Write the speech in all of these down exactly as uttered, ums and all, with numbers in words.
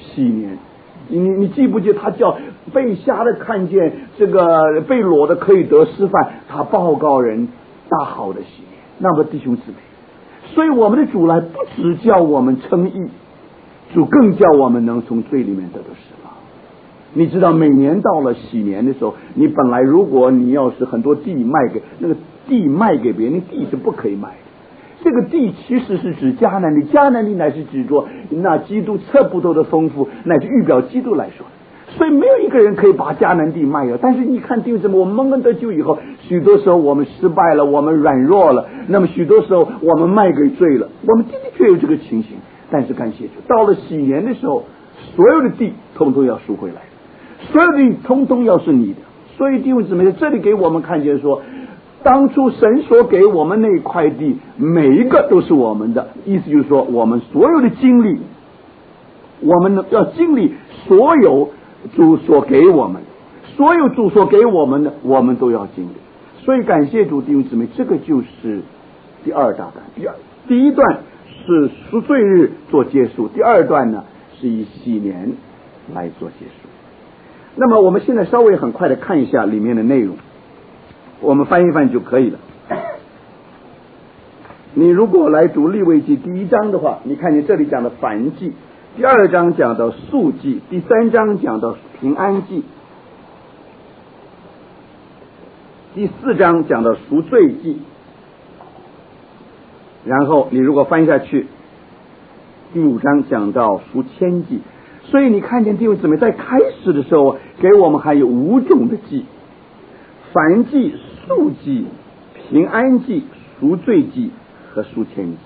七年。你你记不记得他叫被瞎的看见，这个被裸的可以得示范，他报告人大好的喜年。那么弟兄姊妹，所以我们的主来不只叫我们称义，主更叫我们能从罪里面得到释放。你知道每年到了喜年的时候，你本来如果你要是很多地卖给那个地卖给别人，地是不可以卖的。这个地其实是指迦南地，迦南地乃是指着那基督测不透的丰富，乃是预表基督来说的。所以没有一个人可以把迦南地卖了。但是你看弟兄姊妹，我们蒙恩得救以后，许多时候我们失败了，我们软弱了，那么许多时候我们卖给罪了，我们的确有这个情形。但是感谢主，到了喜年的时候，所有的地通通要赎回来，所有的地通通要是你的。所以弟兄姊妹，这里给我们看见说，当初神所给我们那块地，每一个都是我们的。意思就是说，我们所有的经历，我们要经历所有主所给我们，所有主所给我们的，我们都要经历。所以感谢主弟兄姊妹，这个就是第二大段。第二第一段是赎罪日做结束，第二段呢是以喜年来做结束。那么我们现在稍微很快的看一下里面的内容，我们翻一翻就可以了。你如果来读利未记第一章的话，你看见这里讲的燔祭，第二章讲到素祭，第三章讲到平安祭，第四章讲到赎罪祭，然后你如果翻下去，第五章讲到赎愆祭。所以你看见弟兄姊妹在开始的时候给我们还有五种的祭：燔祭、素祭、平安祭、赎罪祭和赎愆祭。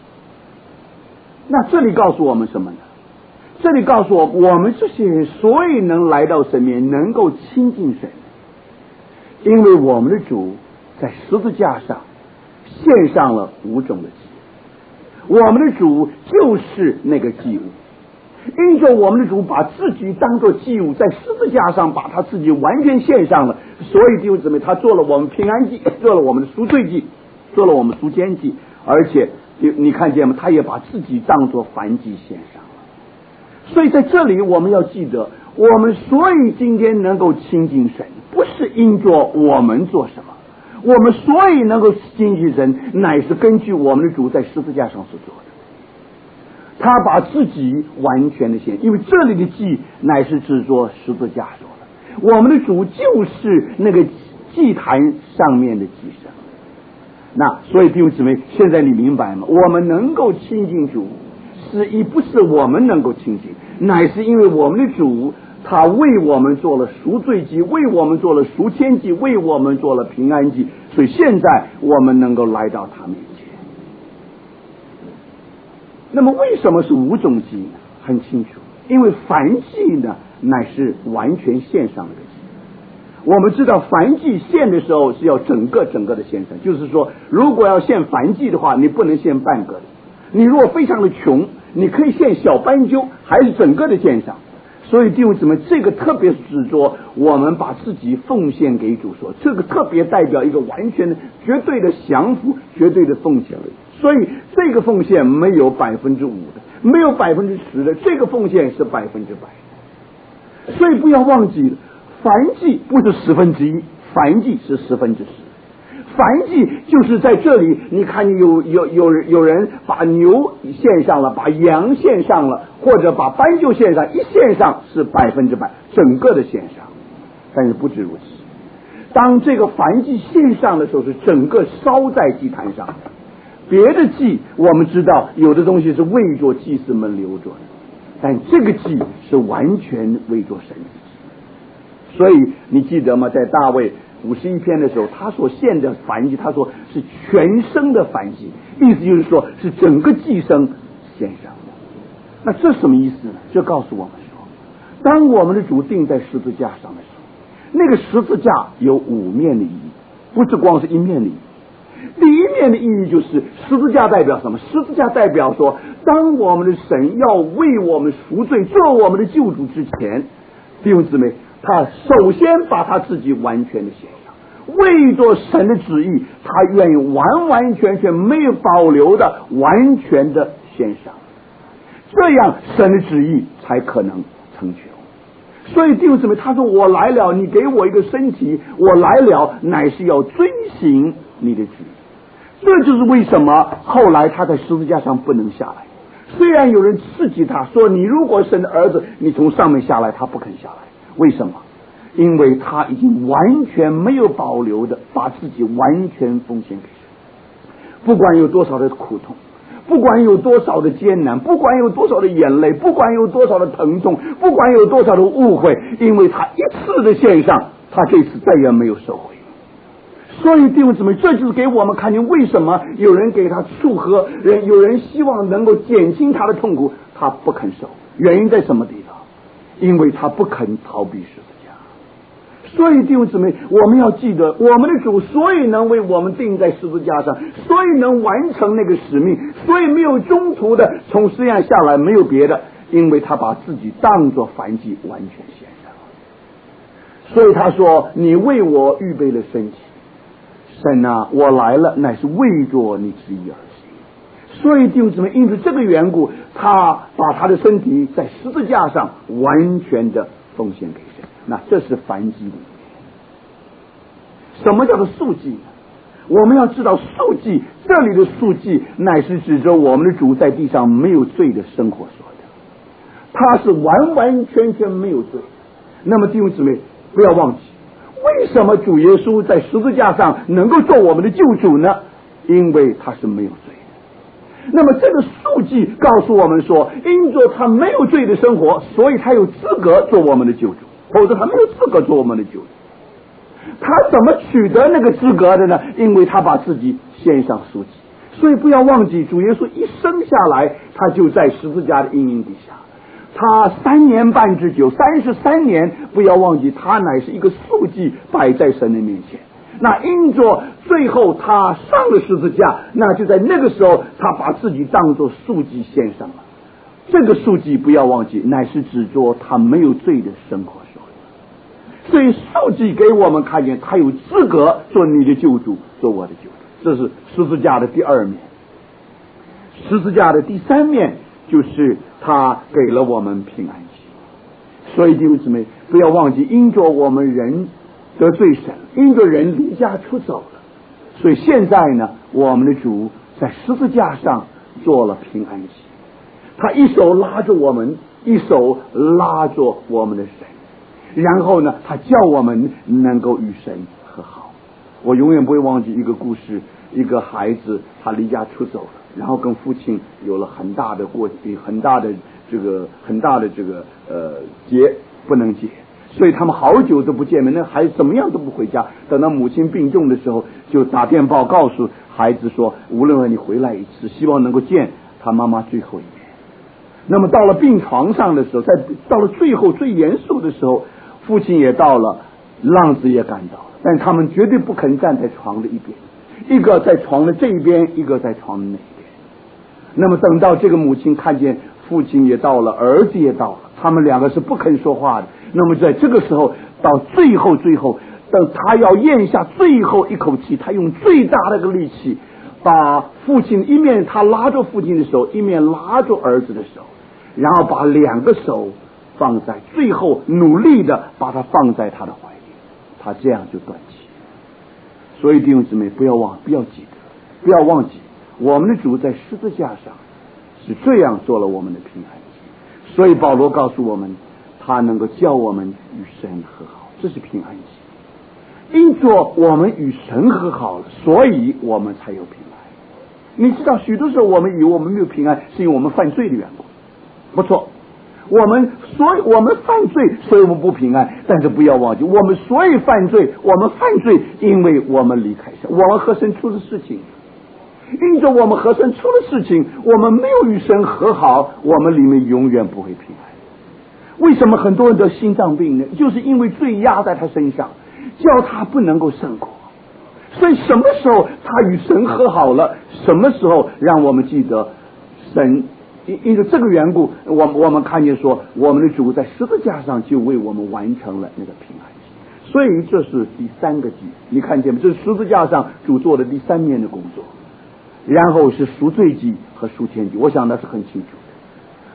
那这里告诉我们什么呢？这里告诉我我们这些人所以能来到神面前，能够亲近神，因为我们的主在十字架上献上了五种的祭，我们的主就是那个祭物。因着我们的主把自己当作祭物，在十字架上把他自己完全献上了，所以弟兄姊妹，他做了我们平安祭，做了我们的赎罪祭，做了我们赎愆祭，而且你看见吗？他也把自己当作燔祭献上了。所以在这里我们要记得，我们所以今天能够亲近神，不是因着我们做什么，我们所以能够亲近神，乃是根据我们的主在十字架上所做的。他把自己完全的献，因为这里的祭乃是指着十字架说的，我们的主就是那个祭坛上面的祭牲。那所以弟兄姊妹，现在你明白吗？我们能够亲近主，是一不是我们能够亲近，乃是因为我们的主他为我们做了赎罪祭，为我们做了赎愆祭，为我们做了平安祭，所以现在我们能够来到他面前。那么为什么是五种祭呢？很清楚，因为燔祭呢乃是完全献上的祭。我们知道燔祭献的时候是要整个整个的献上，就是说如果要献燔祭的话，你不能献半个的。你如果非常的穷，你可以献小斑鸠，还是整个的献上。所以弟兄姊妹，这个特别是指着我们把自己奉献给主，说这个特别代表一个完全的绝对的降服，绝对的奉献。所以这个奉献没有百分之五的，没有百分之十的，这个奉献是百分之百。所以不要忘记了，燔祭不是十分之一，燔祭是十分之十。燔祭就是在这里，你看有有有有人把牛献上了，把羊献上了，或者把斑鸠献上，一献上是百分之百，整个的献上。但是不止如此，当这个燔祭献上的时候，是整个烧在祭坛上。别的祭我们知道有的东西是为着祭司们留着的，但这个祭是完全为着神的祭。所以你记得吗？在大卫五十一篇的时候，他所献的燔祭，他说是全牲的燔祭，意思就是说是整个祭牲献上的。那这什么意思呢？这告诉我们说，当我们的主钉在十字架上的时候，那个十字架有五面的意义，不是光是一面的意义。第一面的意义就是十字架代表什么？十字架代表说，当我们的神要为我们赎罪，做我们的救主之前，弟兄姊妹，他首先把他自己完全的献上，为着神的旨意，他愿意完完全全没有保留的完全的献上。 这样神的旨意才可能成全。所以弟兄姊妹，他说我来了，你给我一个身体，我来了乃是要遵行你的旨意。这就是为什么后来他在十字架上不能下来。虽然有人刺激他说，你如果神的儿子，你从上面下来，他不肯下来。为什么？因为他已经完全没有保留的把自己完全奉献给神。不管有多少的苦痛，不管有多少的艰难，不管有多少的眼泪，不管有多少的疼痛，不管有多少的误会，因为他一次的献上，他这次再也没有收回。所以弟兄姊妹，这就是给我们看见为什么有人给他祝贺，人有人希望能够减轻他的痛苦，他不肯受。原因在什么地方？因为他不肯逃避十字架。所以弟兄姊妹，我们要记得，我们的主所以能为我们钉在十字架上，所以能完成那个使命，所以没有中途的从十字架下来，没有别的，因为他把自己当作燔祭完全献上。所以他说，你为我预备了身体，神啊，我来了乃是为着你旨意而行。所以弟兄姊妹，因此这个缘故，他把他的身体在十字架上完全的奉献给神。那这是燔祭里面。什么叫做素祭呢？我们要知道素祭，这里的素祭乃是指着我们的主在地上没有罪的生活说的，他是完完全全没有罪。那么弟兄姊妹，不要忘记，为什么主耶稣在十字架上能够做我们的救主呢？因为他是没有罪的。那么这个素祭告诉我们说，因着他没有罪的生活，所以他有资格做我们的救主，否则他没有资格做我们的救主。他怎么取得那个资格的呢？因为他把自己献上素祭。所以不要忘记，主耶稣一生下来，他就在十字架的阴影底下，他三年半之久，三十三年，不要忘记，他乃是一个素祭摆在神的面前。那因着最后他上了十字架，那就在那个时候，他把自己当作素祭献上了。这个素祭不要忘记，乃是指着他没有罪的生活说的。所以素祭给我们看见，他有资格做你的救主，做我的救主。这是十字架的第二面。十字架的第三面就是他给了我们平安喜。所以弟兄姊妹，不要忘记，因着我们人得罪神，因着人离家出走了，所以现在呢，我们的主在十字架上做了平安喜。他一手拉着我们，一手拉着我们的神，然后呢，他叫我们能够与神和好。我永远不会忘记一个故事，一个孩子他离家出走了，然后跟父亲有了很大的过很大的这个很大的这个呃结不能结，所以他们好久都不见面，那孩子怎么样都不回家。等到母亲病重的时候，就打电报告诉孩子说，无论你回来一次，希望能够见他妈妈最后一面。那么到了病床上的时候，在到了最后最严肃的时候，父亲也到了，浪子也赶到了，但他们绝对不肯站在床的一边，一个在床的这一边，一个在床的那一边。那么等到这个母亲看见父亲也到了，儿子也到了，他们两个是不肯说话的。那么在这个时候，到最后最后，等他要咽下最后一口气，他用最大的个力气，把父亲一面他拉着父亲的手，一面拉着儿子的手，然后把两个手放在最后，努力的把他放在他的怀里，他这样就断气。所以弟兄姊妹，不要忘，不要记得，不要忘记，我们的主在十字架上是这样做了我们的平安祭。所以保罗告诉我们，他能够叫我们与神和好，这是平安祭。因着我们与神和好了，所以我们才有平安。你知道，许多时候我们以为我们没有平安，是因为我们犯罪的缘故。不错，我们所以我们犯罪，所以我们不平安。但是不要忘记，我们所以犯罪，我们犯罪，因为我们离开神，我们和神出了事情。因着我们和神出了事情，我们没有与神和好，我们里面永远不会平安。为什么很多人得心脏病呢？就是因为罪压在他身上，叫他不能够胜过。所以什么时候他与神和好了，什么时候让我们记得神。因着这个缘故，我我们看见说，我们的主在十字架上就为我们完成了那个平安祭。所以这是第三个祭，你看见吗？这是十字架上主做的第三面的工作。然后是赎罪祭和赎愆祭，我想那是很清楚的。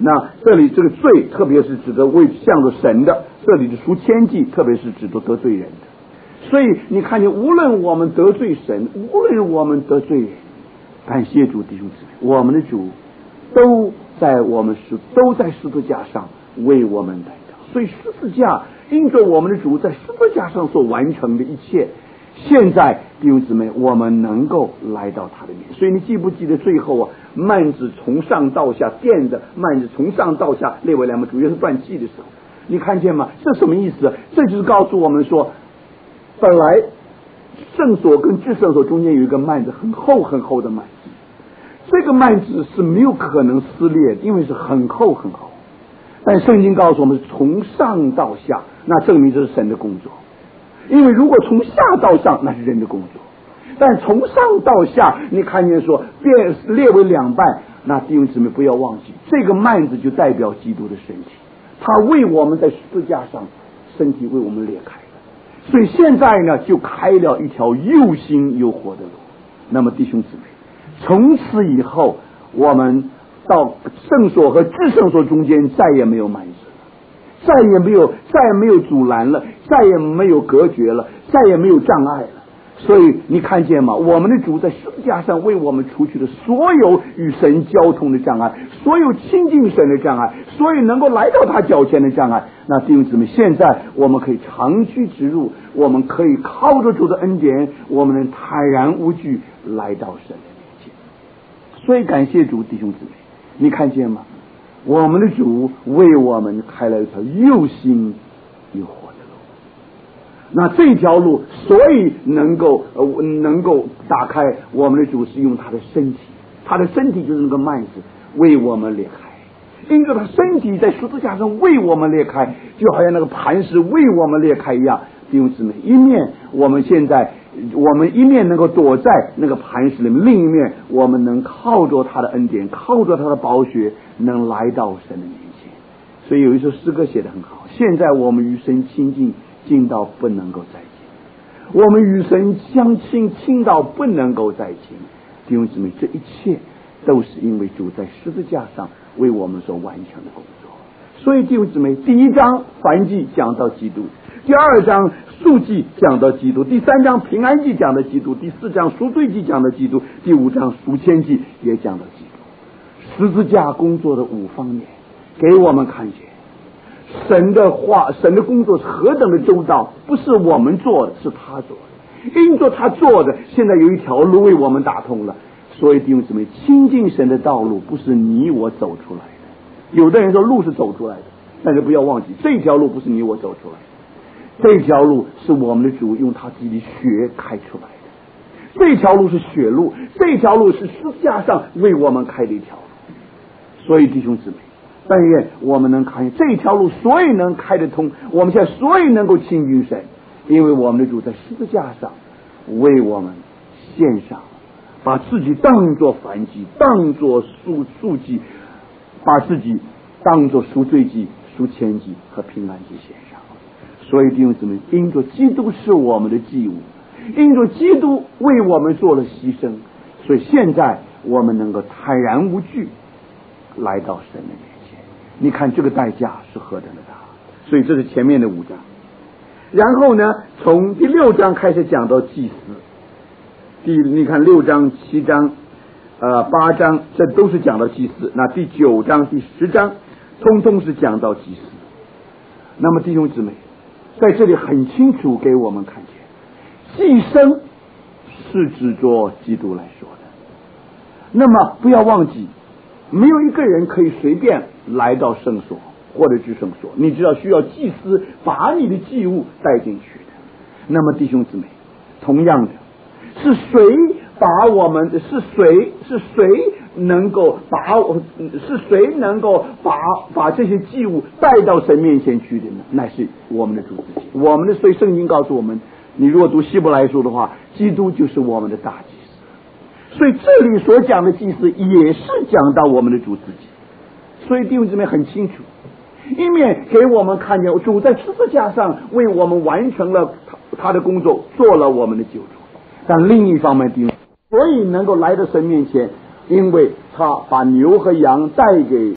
那这里这个罪，特别是指的为向着神的，这里的赎愆祭，特别是指的得罪人的。所以你看见，无论我们得罪神，无论我们得罪人，感谢主弟兄姊妹，我们的主都在我们十都在十字架上为我们来到。所以十字架因着我们的主在十字架上所完成的一切，现在弟兄姊妹，我们能够来到他的面。所以你记不记得最后啊，幔子从上到下垫着幔子从上到下，列为两门主耶稣断气的时候，你看见吗？这什么意思？这就是告诉我们说，本来圣所跟至圣所中间有一个幔子，很厚很厚的幔子，这个幔子是没有可能撕裂的，因为是很厚很厚。但圣经告诉我们是从上到下，那证明这是神的工作。因为如果从下到上，那是人的工作，但从上到下，你看见说变列为两半，那弟兄姊妹不要忘记，这个幔子就代表基督的身体，他为我们在十字架上身体为我们裂开了，所以现在呢就开了一条又新又活的路。那么弟兄姊妹，从此以后我们到圣所和至圣所中间再也没有幔子，再也没有再也没有阻拦了，再也没有隔绝了，再也没有障碍了。所以你看见吗？我们的主在十字架上为我们除去了所有与神交通的障碍，所有亲近神的障碍，所有能够来到他脚前的障碍。那弟兄姊妹，现在我们可以长驱直入，我们可以靠着主的恩典，我们能坦然无惧来到神的面前。所以感谢主，弟兄姊妹，你看见吗？我们的主为我们开了一条又新又活的路。那这条路所以能够呃能够打开，我们的主是用他的身体，他的身体就是那个幔子为我们裂开，因着他身体在十字架上为我们裂开，就好像那个磐石为我们裂开一样。弟兄姊妹，一面我们现在我们一面能够躲在那个磐石里面，另一面我们能靠着他的恩典，靠着他的宝血，能来到神的面前。所以有一首诗歌写得很好，现在我们与神亲近，近到不能够再近；我们与神相亲，亲到不能够再近。弟兄姊妹，这一切都是因为主在十字架上为我们所完成的工作。所以弟兄姊妹，第一章燔祭讲到基督，第二章赎祭讲到基督，第三章平安祭讲到基督，第四章赎罪祭讲到基督，第五章赎愆祭也讲到基督。十字架工作的五方面给我们看见神的话，神的工作是何等的周到，不是我们做的，是他做的。因着他做的，现在有一条路为我们打通了。所以弟兄姊妹，亲近神的道路不是你我走出来的。有的人说路是走出来的，但是不要忘记，这条路不是你我走出来的，这条路是我们的主用他自己的血开出来的。这条路是血路，这条路是十字架上为我们开的一条路。所以弟兄姊妹，但愿我们能看见这条路，所以能开得通，我们现在所以能够亲近神，因为我们的主在十字架上为我们献上，把自己当作燔祭，当作赎赎祭，把自己当作赎罪祭、赎愆祭和平安祭献上。所以弟兄姊妹，因着基督是我们的祭物，因着基督为我们做了牺牲，所以现在我们能够坦然无惧来到神的面前。你看这个代价是何等的大。所以这是前面的五章。然后呢，从第六章开始讲到祭司。第你看六章、七章、呃八章，这都是讲到祭司。那第九章、第十章，通通是讲到祭司。那么弟兄姊妹，在这里很清楚给我们看见，祭牲是指着基督来说的。那么不要忘记，没有一个人可以随便来到圣所或者至圣所，你知道需要祭司把你的祭物带进去的。那么弟兄姊妹，同样的，是谁把我们是谁是谁能够把是谁能够把把这些祭物带到神面前去的呢？那是我们的主自己。我们的所以圣经告诉我们，你如果读希伯来书的话，基督就是我们的大祭司。所以这里所讲的祭司也是讲到我们的主自己。所以弟兄姊妹很清楚，一面给我们看见主在十字架上为我们完成了他的工作，做了我们的救主。但另一方面，弟兄，所以能够来到神面前，因为他把牛和羊带给